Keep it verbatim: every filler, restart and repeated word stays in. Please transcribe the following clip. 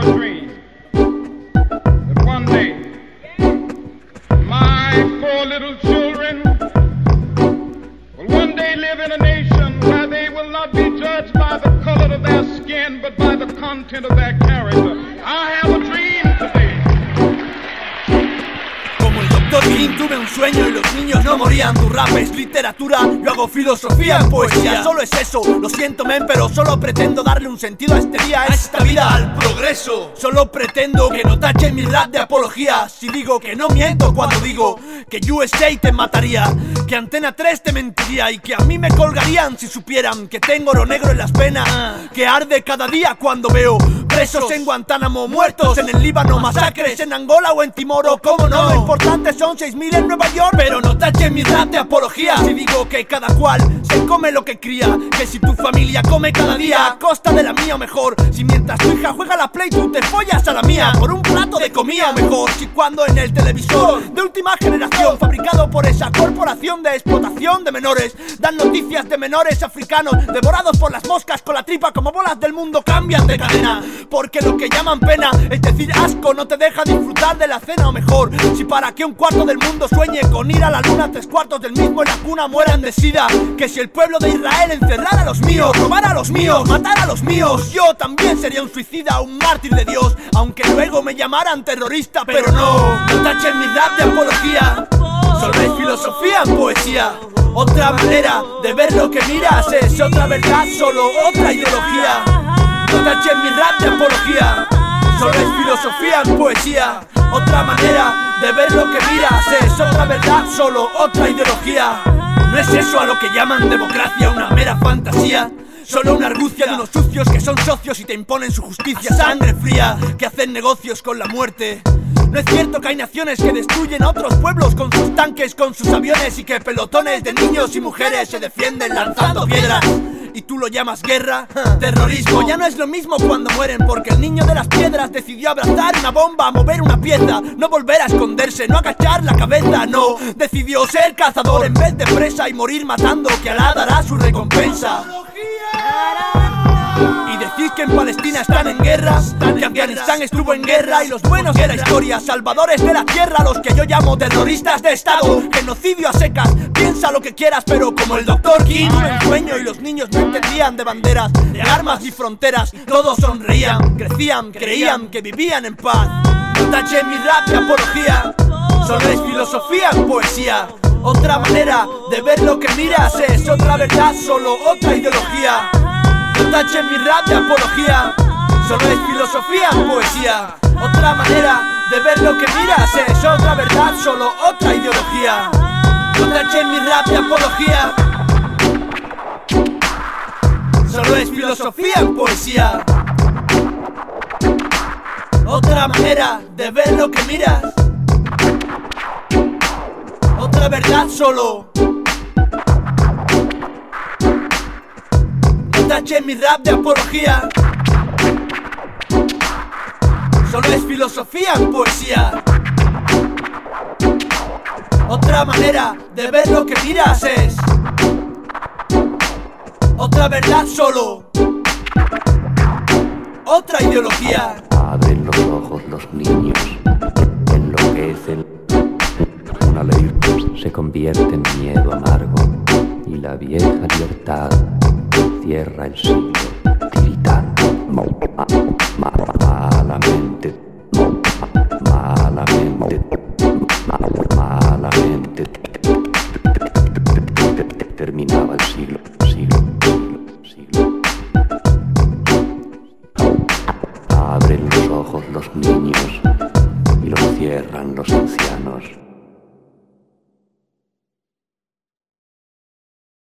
a dream that one day my four little children will one day live in a nation where they will not be judged by the color of their skin, but by the content of their character. I have a dream today. Como el doctor King tuve un sueño y los niños no morían. Tu rap es literatura, yo hago filosofía en poesía. Solo es eso, lo siento men, pero solo pretendo darle un sentido a este día, a esta vida, al progreso. Solo pretendo que no tachen mi rap de apología. Si digo que no miento cuando digo que U S A te mataría, que Antena tres te mentiría y que a mí me colgarían si supieran que tengo oro negro en las venas, que arde cada día cuando veo presos en Guantánamo, muertos en el Líbano, masacres en Angola o en Timor, o cómo no. Lo importante son seis mil en Nueva York, pero no tachen mi rap de apología. Si digo que cada cual se come lo que cría, que si tu familia come cada día a costa de la mía, o mejor, si mientras tu hija juega la Play tú te follas a la mía por un plato de comida, o mejor, si cuando en el televisor de última generación fabricado por esa corporación de explotación de menores dan noticias de menores africanos devorados por las moscas con la tripa como bolas del mundo, cambian de cadena. Porque lo que llaman pena, es decir asco, no te deja disfrutar de la cena, o mejor, si para que un cuarto del mundo sueñe con ir a la luna, tres cuartos del mismo en la cuna mueran de sida. Que si el pueblo de Israel encerrara a los míos, robara a los míos, matara a los míos, yo también sería un suicida, un mártir de Dios, aunque luego me llamaran terrorista. Pero no, no tachen mi rap de apología. Solo es filosofía en poesía. Otra manera de ver lo que miras, es otra verdad, solo otra ideología. No tachen mi rap de apología. Solo es filosofía en poesía. Otra manera de ver lo que miras, es otra verdad, solo otra ideología. No es eso a lo que llaman democracia, una mera fantasía. Solo una argucia de unos sucios que son socios y te imponen su justicia. Sangre fría, que hacen negocios con la muerte. No es cierto que hay naciones que destruyen a otros pueblos con sus tanques, con sus aviones, y que pelotones de niños y mujeres se defienden lanzando piedras. ¿Y tú lo llamas guerra? Terrorismo. Ya no es lo mismo cuando mueren, porque el niño de las piedras decidió abrazar una bomba, mover una pieza, no volver a esconderse, no agachar la cabeza, no. Decidió ser cazador en vez de presa y morir matando, que Alá dará su recompensa. Y decís que en Palestina están en guerra, que Afganistán estuvo en guerra, y los buenos de la historia, salvadores de la tierra, los que yo llamo terroristas de estado, genocidio a secas. Piensa lo que quieras, pero como el doctor King tuve un sueño y los niños no entendían de banderas, de armas y fronteras. Todos sonreían, crecían, creían que vivían en paz. No tachen mi rap de apología. Solo es filosofía en poesía. Otra manera de ver lo que miras, es otra verdad, solo otra ideología. No tachen mi rap de apología. Solo es filosofía en poesía. Otra manera de ver lo que miras, es otra verdad, solo otra ideología. No tachen mi rap de apología. Solo es filosofía en poesía. Otra manera de ver lo que miras, otra verdad, solo. No tachen mi rap de apología. Solo es filosofía en poesía. Otra manera de ver lo que miras, es otra verdad, solo otra ideología. Abren los ojos los niños, enloquecen. Una ley se convierte en miedo amargo, y la vieja libertad cierra el siglo, tiritando malamente, malamente, malamente. Terminaba el siglo, siglo, siglo, siglo. Abren los ojos los niños y los cierran los ancianos.